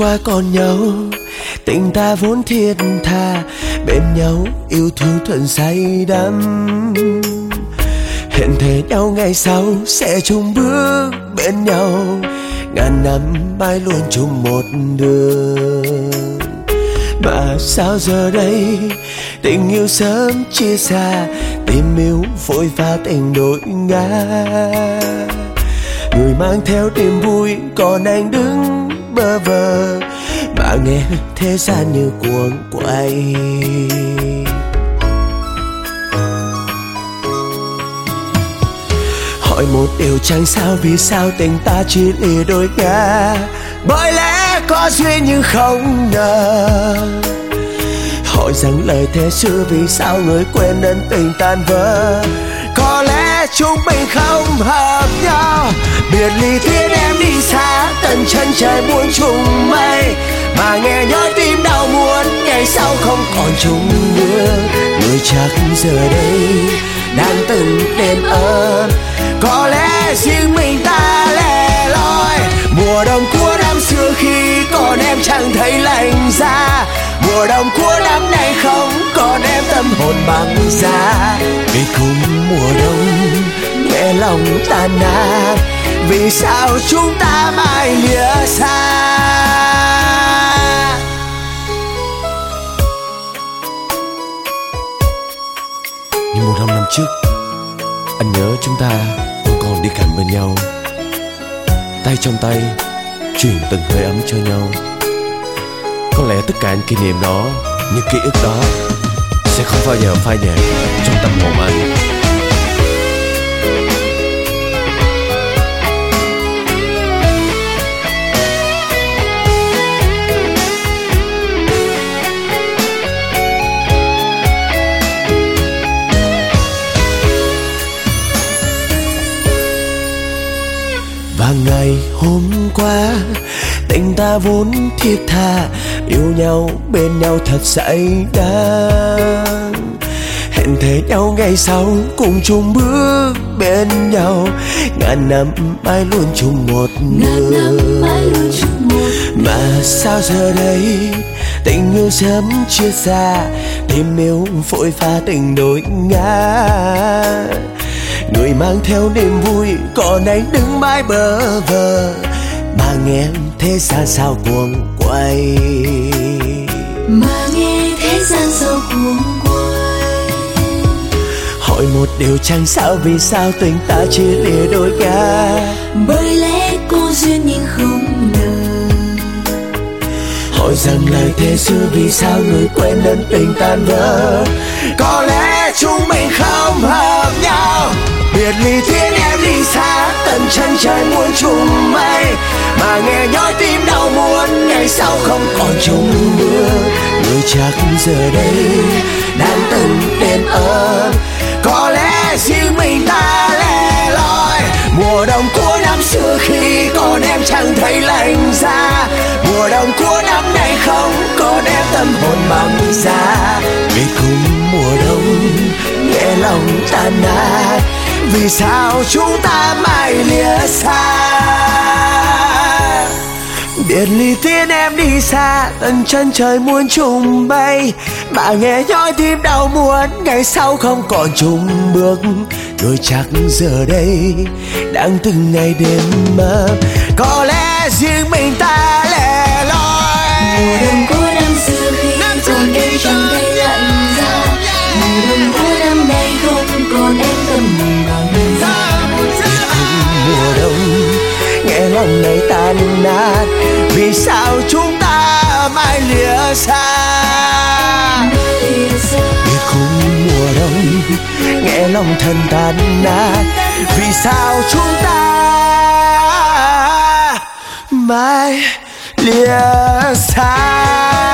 qua còn nhau, tình ta vốn thiết tha, bên nhau yêu thương thuận say đắm. Hẹn thề nhau ngày sau sẽ chung bước bên nhau, ngàn năm mãi luôn chung một đường. Mà sao giờ đây tình yêu sớm chia xa, tim yêu vội pha tình đổi ngã. Người mang theo niềm vui còn anh đứng bơ vơ, mà nghe thế gian như cuồng quay. Hỏi một điều chẳng sao, vì sao tình ta chỉ lìa đôi ngả? Bởi lẽ có duyên nhưng không ngờ. Hỏi rằng lời thề xưa vì sao người quên ân tình tan vỡ? Có lẽ chúng mình không hợp nhau, biệt ly khiến em đi xa, tận chân trời muốn chung mây. Mà nghe nhói tim đau muốn, ngày sau không còn chung nữa. Người chắc giờ đây đang từng đêm ơn, có lẽ riêng mình ta lẻ loi. Mùa đông của năm xưa khi còn em chẳng thấy lạnh giá, mùa đông của năm nay không còn em tâm hồn băng giá. Vì cùng mùa đông nghe lòng tan nát, vì sao chúng ta mãi lìa xa? Như 100 năm trước, anh nhớ chúng ta vẫn còn đi cạnh bên nhau, tay trong tay truyền từng hơi ấm cho nhau. Có lẽ tất cả những kỷ niệm đó, những ký ức đó sẽ không bao giờ phai nhạt trong tâm hồn anh. Và ngày hôm qua tình ta vốn thiết tha, yêu nhau bên nhau thật say đắm. Hẹn thề nhau ngày sau cùng chung bước bên nhau, ngàn năm mãi luôn chung một đường. Mà sao giờ đây tình yêu sớm chia xa, tim yêu vội pha tình đổi ngã. Người mang theo niềm vui còn anh đứng mãi bơ vơ, mà nghe thế gian sao cuồng quay. Mà nghe thế gian sao cuồng quay. Hỏi một điều chẳng sao, vì sao tình ta chia lìa đôi ngả? Bởi lẽ có duyên nhưng không ngờ. Hỏi rằng lời thề xưa vì sao người quên ân tình tan vỡ? Có lẽ chúng mình không hợp nhau, biệt ly khiến em đi xa, tận chân trời muốn chung mây. Mà nghe nhói tim đau muốn, ngày sau không còn chung mưa. Người chắc giờ đây đang từng đêm ơn, có lẽ riêng mình ta lẻ loi. Mùa đông của năm xưa khi còn em chẳng thấy lạnh giá, mùa đông của năm nay không còn em tâm hồn băng giá. Vì cùng mùa đông nghe lòng tan nát, vì sao chúng ta mãi lìa xa? Biệt ly khiến em đi xa, tận chân trời muốn chung bay. Mà nghe nhói tim đau muốn, ngày sau không còn chung bước. Rồi chắc giờ đây đang từng ngày đêm mơ, có lẽ riêng mình ta lẻ loi. Mùa đông của năm xưa khi còn em chẳng thấy lạnh giá, mùa đông của năm nay không còn em tâm hồn băng giá. Mùa đông nghe lòng này tan nát, vì sao chúng ta mãi lìa xa? Vì khung mùa đông nghe lòng thân tan nát, vì sao chúng ta mãi lìa xa?